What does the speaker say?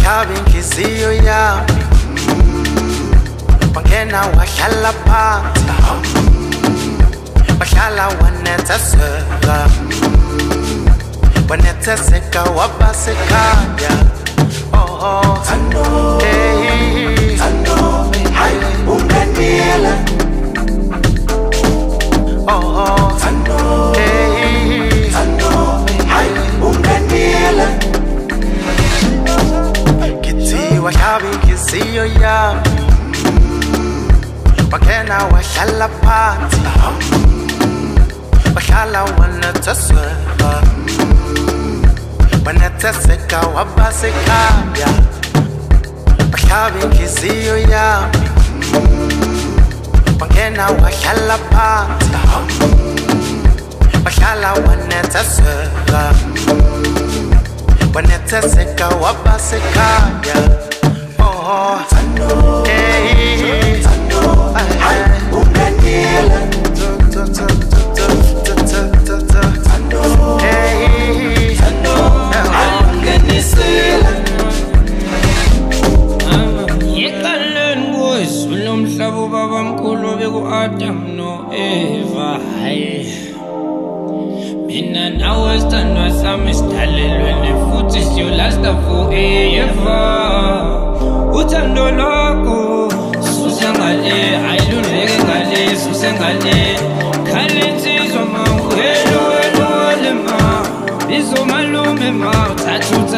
wahlaba inhliziyo yami wangena wahlala phansi wahlala wanetheseka wanetheseka wabasekhaya Thando Thando unganile Thando Thando unganile Kithi wahlaba inhliziyo yami wangena wahlala phansi wahlala wanetheseka wanetheseka wabasekhaya wahlaba inhliziyo yami wangena wahlala phansi wahlala wanetheseka wanetheseka wabasekhaya Thando Thando unganile Adam no Eva Mina nawe standwa sami sidalelwe futhi siyolasta forever Uthando lwakho susengale ayilungeke ngale susengale khale insizwa ma wena wena lema izomalume ma thathu